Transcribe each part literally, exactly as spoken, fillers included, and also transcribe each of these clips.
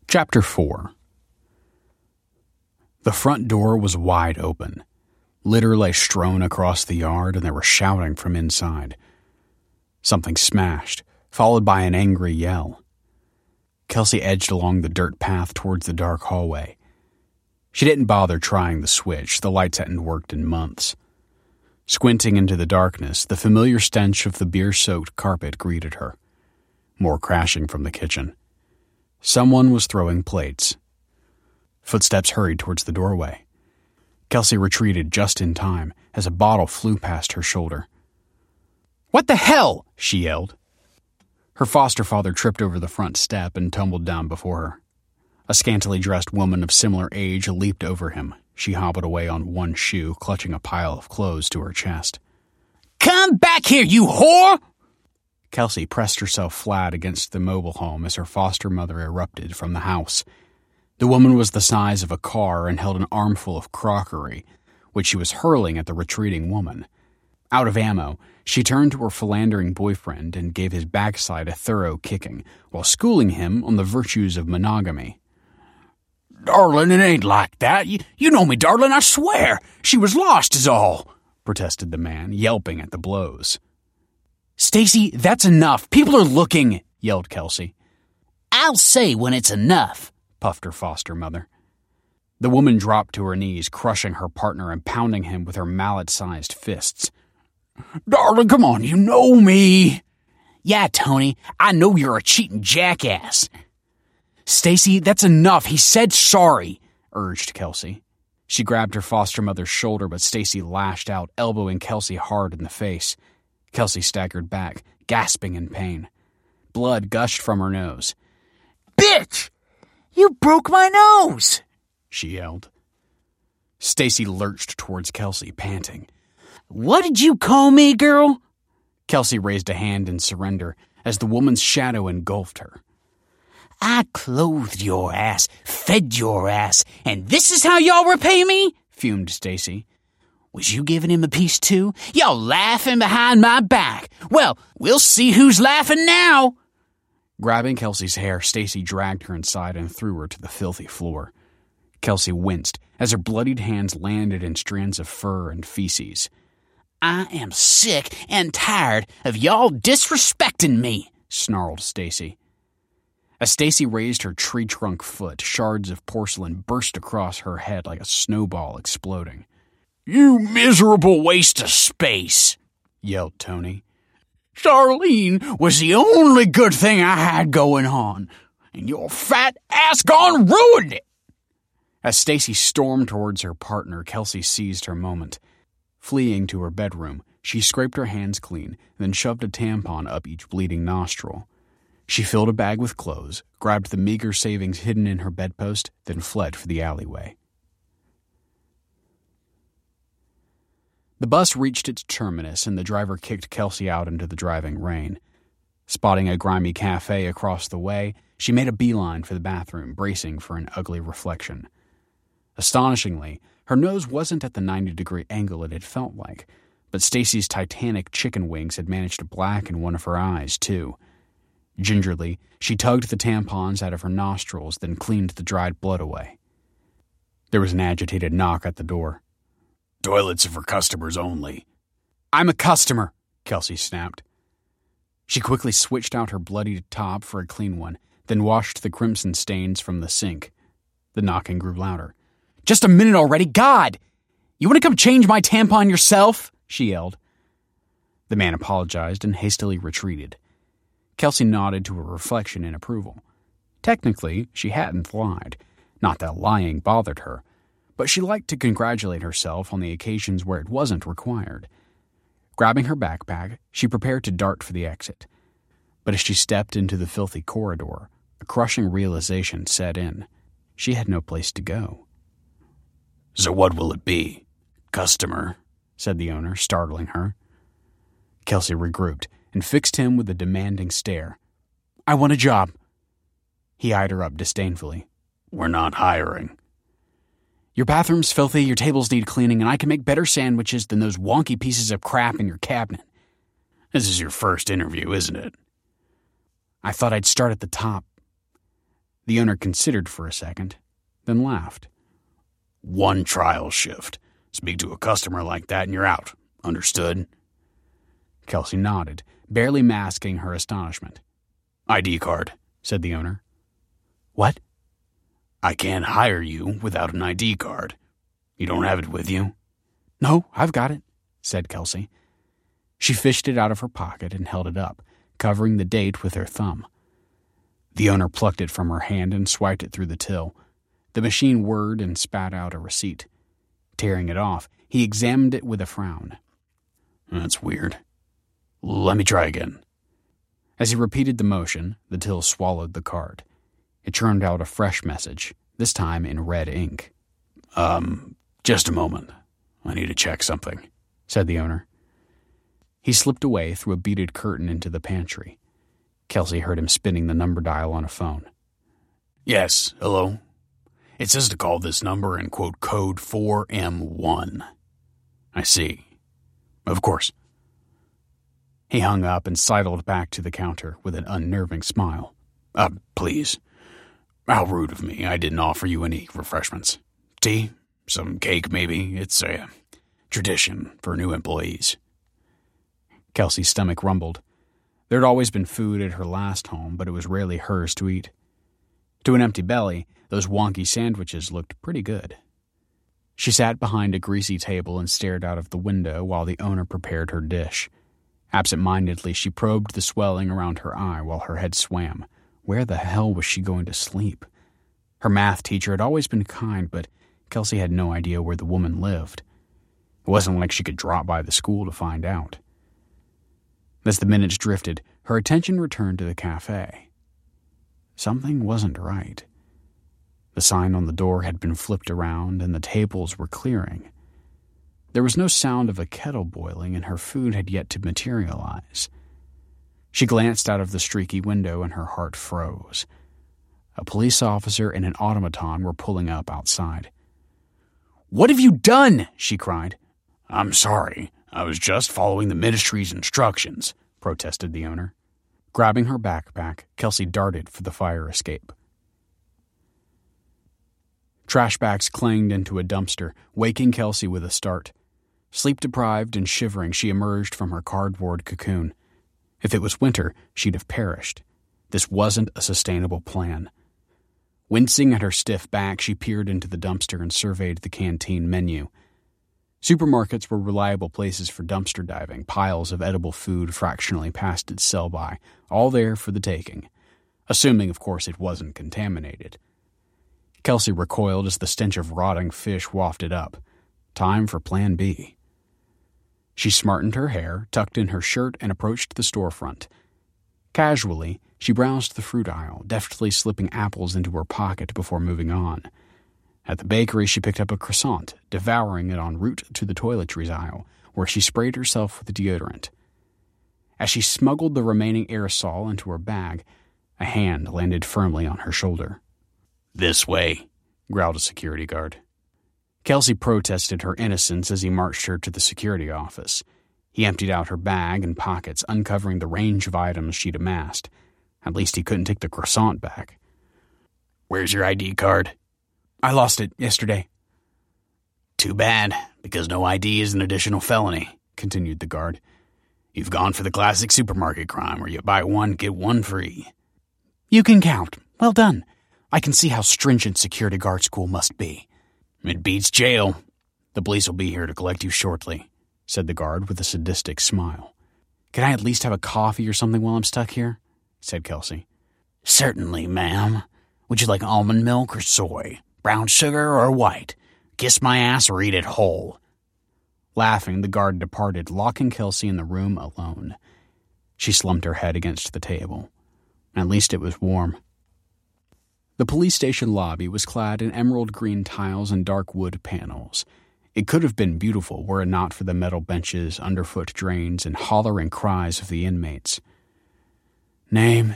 Chapter four. The front door was wide open. Litter lay strewn across the yard, and they were shouting from inside. Something smashed, followed by an angry yell. Kelsey edged along the dirt path towards the dark hallway. She didn't bother trying the switch. The lights hadn't worked in months. Squinting into the darkness, the familiar stench of the beer-soaked carpet greeted her. More crashing from the kitchen. Someone was throwing plates. Footsteps hurried towards the doorway. Kelsey retreated just in time as a bottle flew past her shoulder. "What the hell?" she yelled. Her foster father tripped over the front step and tumbled down before her. A scantily dressed woman of similar age leaped over him. She hobbled away on one shoe, clutching a pile of clothes to her chest. "Come back here, you whore!" Kelsey pressed herself flat against the mobile home as her foster mother erupted from the house. The woman was the size of a car and held an armful of crockery, which she was hurling at the retreating woman. Out of ammo, she turned to her philandering boyfriend and gave his backside a thorough kicking, while schooling him on the virtues of monogamy. "Darling, it ain't like that. You, you know me, darling, I swear. She was lost is all," protested the man, yelping at the blows. "Stacy, that's enough. People are looking," yelled Kelsey. "I'll say when it's enough," puffed her foster mother. The woman dropped to her knees, crushing her partner and pounding him with her mallet-sized fists. "Darling, come on, you know me." "Yeah, Tony, I know you're a cheating jackass." "Stacy, that's enough. He said sorry," urged Kelsey. She grabbed her foster mother's shoulder, but Stacy lashed out, elbowing Kelsey hard in the face. Kelsey staggered back, gasping in pain. Blood gushed from her nose. "Bitch! You broke my nose!" she yelled. Stacy lurched towards Kelsey, panting. "What did you call me, girl?" Kelsey raised a hand in surrender as the woman's shadow engulfed her. "I clothed your ass, fed your ass, and this is how y'all repay me?" fumed Stacy. "Was you giving him a piece too? Y'all laughing behind my back. Well, we'll see who's laughing now." Grabbing Kelsey's hair, Stacy dragged her inside and threw her to the filthy floor. Kelsey winced as her bloodied hands landed in strands of fur and feces. "I am sick and tired of y'all disrespecting me," snarled Stacy. As Stacy raised her tree-trunk foot, shards of porcelain burst across her head like a snowball exploding. "You miserable waste of space," yelled Tony. "Charlene was the only good thing I had going on, and your fat ass gone ruined it." As Stacy stormed towards her partner, Kelsey seized her moment. Fleeing to her bedroom, she scraped her hands clean, then shoved a tampon up each bleeding nostril. She filled a bag with clothes, grabbed the meager savings hidden in her bedpost, then fled for the alleyway. The bus reached its terminus, and the driver kicked Kelsey out into the driving rain. Spotting a grimy cafe across the way, she made a beeline for the bathroom, bracing for an ugly reflection. Astonishingly, her nose wasn't at the ninety-degree angle it had felt like, but Stacy's Titanic chicken wings had managed to blacken one of her eyes, too. Gingerly, she tugged the tampons out of her nostrils, then cleaned the dried blood away. There was an agitated knock at the door. "Toilets are for customers only." "I'm a customer," Kelsey snapped. She quickly switched out her bloodied top for a clean one, then washed the crimson stains from the sink. The knocking grew louder. "Just a minute already, God! You want to come change my tampon yourself?" she yelled. The man apologized and hastily retreated. Kelsey nodded to her reflection in approval. Technically, she hadn't lied. Not that lying bothered her, but she liked to congratulate herself on the occasions where it wasn't required. Grabbing her backpack, she prepared to dart for the exit. But as she stepped into the filthy corridor, a crushing realization set in. She had no place to go. "So what will it be, customer?" said the owner, startling her. Kelsey regrouped and fixed him with a demanding stare. "I want a job." He eyed her up disdainfully. "We're not hiring." "Your bathroom's filthy, your tables need cleaning, and I can make better sandwiches than those wonky pieces of crap in your cabinet." "This is your first interview, isn't it?" "I thought I'd start at the top." The owner considered for a second, then laughed. One trial shift. Speak to a customer like that and you're out. Understood? Kelsey nodded, barely masking her astonishment. I D card, said the owner. What? I can't hire you without an I D card. You don't have it with you? No, I've got it, said Kelsey. She fished it out of her pocket and held it up, covering the date with her thumb. The owner plucked it from her hand and swiped it through the till. The machine whirred and spat out a receipt. Tearing it off, he examined it with a frown. That's weird. Let me try again. As he repeated the motion, the till swallowed the card. It churned out a fresh message, this time in red ink. Um, just a moment. I need to check something, said the owner. He slipped away through a beaded curtain into the pantry. Kelsey heard him spinning the number dial on a phone. Yes, hello. It says to call this number and quote code four M one. I see. Of course. He hung up and sidled back to the counter with an unnerving smile. Uh, please. How rude of me. I didn't offer you any refreshments. Tea? Some cake, maybe? It's a tradition for new employees. Kelsey's stomach rumbled. There'd always been food at her last home, but it was rarely hers to eat. To an empty belly, those wonky sandwiches looked pretty good. She sat behind a greasy table and stared out of the window while the owner prepared her dish. Absent-mindedly, she probed the swelling around her eye while her head swam. Where the hell was she going to sleep? Her math teacher had always been kind, but Kelsey had no idea where the woman lived. It wasn't like she could drop by the school to find out. As the minutes drifted, her attention returned to the cafe. Something wasn't right. The sign on the door had been flipped around and the tables were clearing. There was no sound of a kettle boiling and her food had yet to materialize. She glanced out of the streaky window and her heart froze. A police officer and an automaton were pulling up outside. "What have you done?" she cried. "I'm sorry. I was just following the ministry's instructions," protested the owner. Grabbing her backpack, Kelsey darted for the fire escape. Trash bags clanged into a dumpster, waking Kelsey with a start. Sleep-deprived and shivering, she emerged from her cardboard cocoon. If it was winter, she'd have perished. This wasn't a sustainable plan. Wincing at her stiff back, she peered into the dumpster and surveyed the canteen menu. Supermarkets were reliable places for dumpster diving, piles of edible food fractionally past its sell-by, all there for the taking. Assuming, of course, it wasn't contaminated. Kelsey recoiled as the stench of rotting fish wafted up. Time for Plan B. She smartened her hair, tucked in her shirt, and approached the storefront. Casually, she browsed the fruit aisle, deftly slipping apples into her pocket before moving on. At the bakery, she picked up a croissant, devouring it en route to the toiletries aisle, where she sprayed herself with deodorant. As she smuggled the remaining aerosol into her bag, a hand landed firmly on her shoulder. "This way," growled a security guard. Kelsey protested her innocence as he marched her to the security office. He emptied out her bag and pockets, uncovering the range of items she'd amassed. At least he couldn't take the croissant back. "Where's your I D card?" "I lost it yesterday." "Too bad, because no I D is an additional felony," continued the guard. "You've gone for the classic supermarket crime where you buy one, get one free." "You can count. Well done. I can see how stringent security guard school must be." "It beats jail. The police will be here to collect you shortly," said the guard with a sadistic smile. "Can I at least have a coffee or something while I'm stuck here?" said Kelsey. "Certainly, ma'am. Would you like almond milk or soy? Brown sugar or white? Kiss my ass or eat it whole." Laughing, the guard departed, locking Kelsey in the room alone. She slumped her head against the table. At least it was warm. The police station lobby was clad in emerald green tiles and dark wood panels. It could have been beautiful were it not for the metal benches, underfoot drains, and hollering cries of the inmates. "Name?"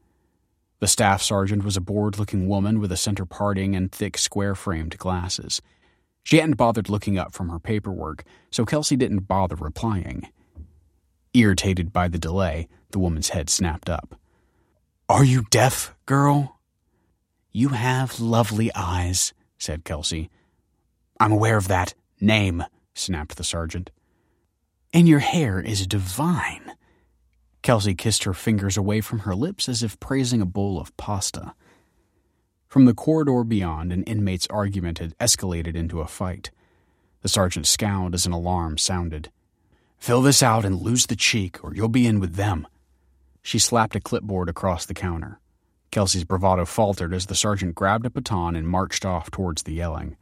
The staff sergeant was a bored-looking woman with a center parting and thick square-framed glasses. She hadn't bothered looking up from her paperwork, so Kelsey didn't bother replying. Irritated by the delay, the woman's head snapped up. "Are you deaf, girl?" "You have lovely eyes," said Kelsey. "I'm aware of that. Name," snapped the sergeant. "And your hair is divine." Kelsey kissed her fingers away from her lips as if praising a bowl of pasta. From the corridor beyond, an inmate's argument had escalated into a fight. The sergeant scowled as an alarm sounded. "Fill this out and lose the cheek, or you'll be in with them." She slapped a clipboard across the counter. Kelsey's bravado faltered as the sergeant grabbed a baton and marched off towards the yelling.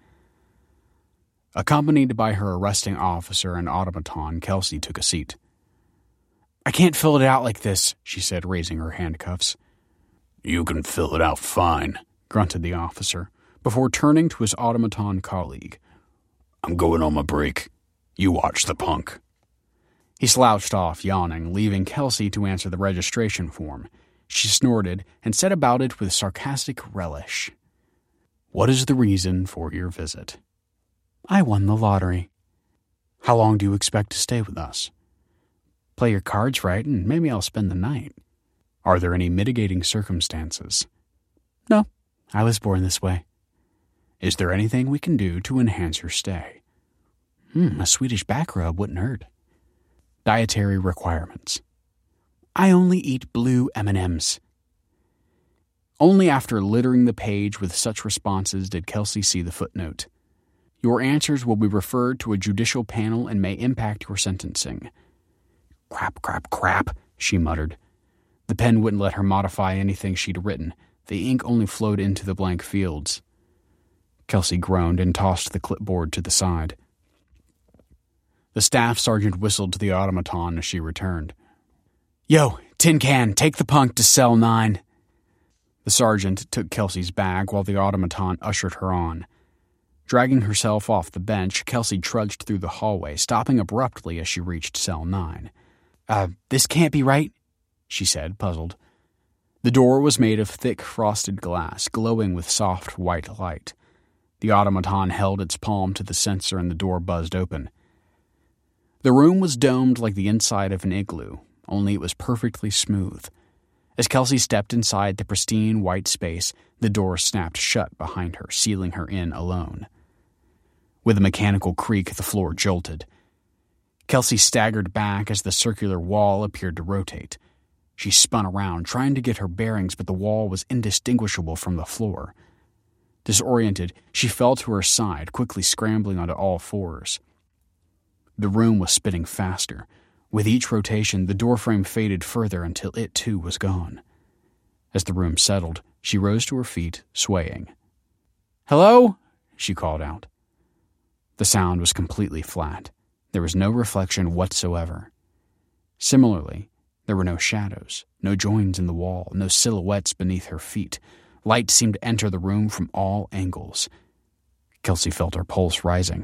Accompanied by her arresting officer and automaton, Kelsey took a seat. "I can't fill it out like this," she said, raising her handcuffs. "You can fill it out fine," grunted the officer, before turning to his automaton colleague. "I'm going on my break. You watch the punk." He slouched off, yawning, leaving Kelsey to answer the registration form. She snorted and set about it with sarcastic relish. "What is the reason for your visit?" "I won the lottery." "How long do you expect to stay with us?" "Play your cards right, and maybe I'll spend the night." "Are there any mitigating circumstances?" "No, I was born this way." "Is there anything we can do to enhance your stay?" Hmm, a Swedish back rub wouldn't hurt." "Dietary requirements?" "I only eat blue M and M's." Only after littering the page with such responses did Kelsey see the footnote. "Your answers will be referred to a judicial panel and may impact your sentencing." "Crap, crap, crap," she muttered. The pen wouldn't let her modify anything she'd written. The ink only flowed into the blank fields. Kelsey groaned and tossed the clipboard to the side. The staff sergeant whistled to the automaton as she returned. "Yo, Tin Can, take the punk to cell nine." The sergeant took Kelsey's bag while the automaton ushered her on. Dragging herself off the bench, Kelsey trudged through the hallway, stopping abruptly as she reached cell nine. Uh, this can't be right," she said, puzzled. The door was made of thick frosted glass, glowing with soft white light. The automaton held its palm to the sensor and the door buzzed open. The room was domed like the inside of an igloo, only it was perfectly smooth. As Kelsey stepped inside the pristine white space, the door snapped shut behind her, sealing her in alone. With a mechanical creak, the floor jolted. Kelsey staggered back as the circular wall appeared to rotate. She spun around, trying to get her bearings, but the wall was indistinguishable from the floor. Disoriented, she fell to her side, quickly scrambling onto all fours. The room was spinning faster. With each rotation, the doorframe faded further until it too was gone. As the room settled, she rose to her feet, swaying. "Hello?" she called out. The sound was completely flat. There was no reflection whatsoever. Similarly, there were no shadows, no joins in the wall, no silhouettes beneath her feet. Light seemed to enter the room from all angles. Kelsey felt her pulse rising.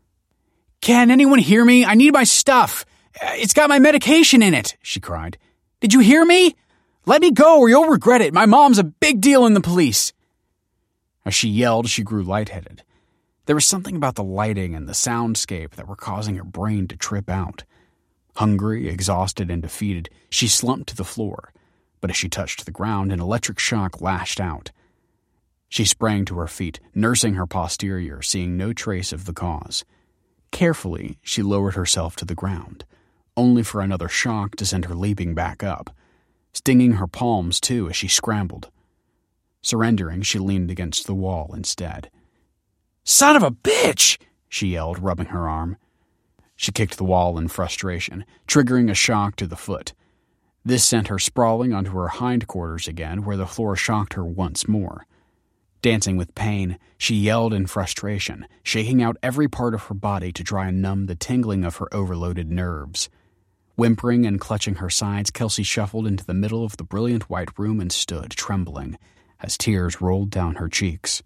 "Can anyone hear me? I need my stuff. It's got my medication in it," she cried. "Did you hear me? Let me go or you'll regret it. My mom's a big deal in the police." As she yelled, she grew lightheaded. There was something about the lighting and the soundscape that were causing her brain to trip out. Hungry, exhausted, and defeated, she slumped to the floor, but as she touched the ground, an electric shock lashed out. She sprang to her feet, nursing her posterior, seeing no trace of the cause. Carefully, she lowered herself to the ground, only for another shock to send her leaping back up, stinging her palms too as she scrambled. Surrendering, she leaned against the wall instead. "Son of a bitch!" she yelled, rubbing her arm. She kicked the wall in frustration, triggering a shock to the foot. This sent her sprawling onto her hindquarters again, where the floor shocked her once more. Dancing with pain, she yelled in frustration, shaking out every part of her body to try and numb the tingling of her overloaded nerves. Whimpering and clutching her sides, Kelsey shuffled into the middle of the brilliant white room and stood, trembling, as tears rolled down her cheeks.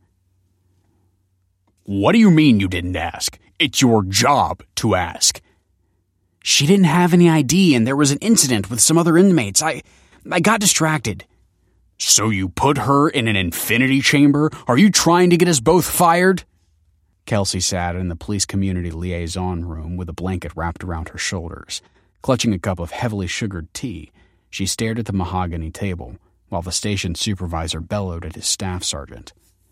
"What do you mean you didn't ask? It's your job to ask." "She didn't have any I D and there was an incident with some other inmates. I, I got distracted." "So you put her in an infinity chamber? Are you trying to get us both fired?" Kelsey sat in the police community liaison room with a blanket wrapped around her shoulders. Clutching a cup of heavily sugared tea, she stared at the mahogany table, while the station supervisor bellowed at his staff sergeant.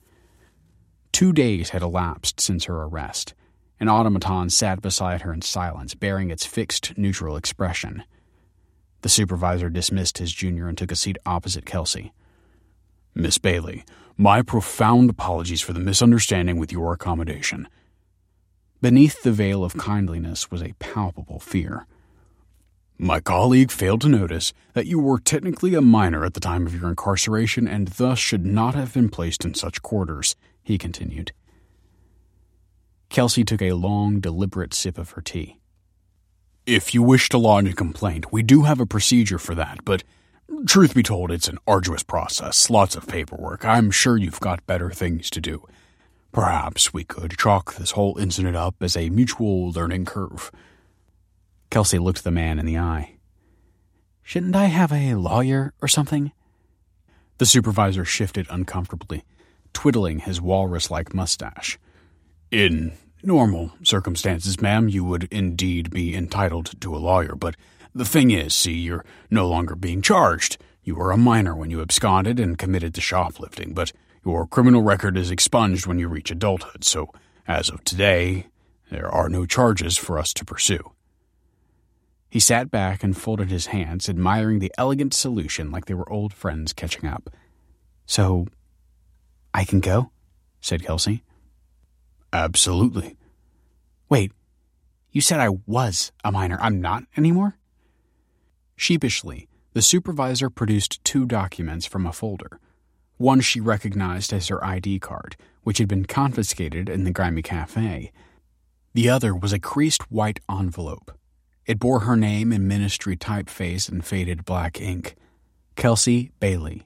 Two days had elapsed since her arrest. An automaton sat beside her in silence, bearing its fixed, neutral expression. The supervisor dismissed his junior and took a seat opposite Kelsey. "Miss Bailey, my profound apologies for the misunderstanding with your accommodation." Beneath the veil of kindliness was a palpable fear. "My colleague failed to notice that you were technically a minor at the time of your incarceration and thus should not have been placed in such quarters," he continued. Kelsey took a long, deliberate sip of her tea. "If you wish to lodge a complaint, we do have a procedure for that, but truth be told, it's an arduous process, lots of paperwork. I'm sure you've got better things to do. Perhaps we could chalk this whole incident up as a mutual learning curve." Kelsey looked the man in the eye. "Shouldn't I have a lawyer or something?" The supervisor shifted uncomfortably, twiddling his walrus-like mustache. "In normal circumstances, ma'am, you would indeed be entitled to a lawyer, but the thing is, see, you're no longer being charged. You were a minor when you absconded and committed to shoplifting, but your criminal record is expunged when you reach adulthood, so as of today, there are no charges for us to pursue." He sat back and folded his hands, admiring the elegant solution like they were old friends catching up. "So, I can go?" said Kelsey. "Absolutely." "Wait, you said I was a minor. I'm not anymore?" Sheepishly, the supervisor produced two documents from a folder. One she recognized as her I D card, which had been confiscated in the grimy cafe. The other was a creased white envelope. It bore her name in ministry typeface and faded black ink. Kelsey Bailey.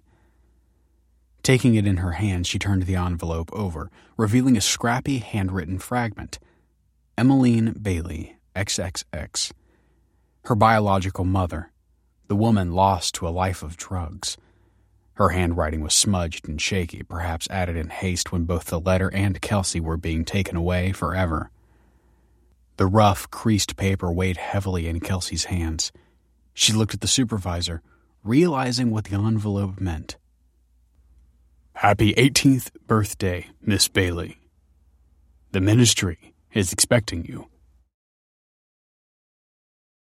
Taking it in her hand, she turned the envelope over, revealing a scrappy handwritten fragment. Emmeline Bailey, triple X. Her biological mother, the woman lost to a life of drugs. Her handwriting was smudged and shaky, perhaps added in haste when both the letter and Kelsey were being taken away forever. The rough, creased paper weighed heavily in Kelsey's hands. She looked at the supervisor, realizing what the envelope meant. "Happy eighteenth birthday, Miss Bailey. The ministry is expecting you."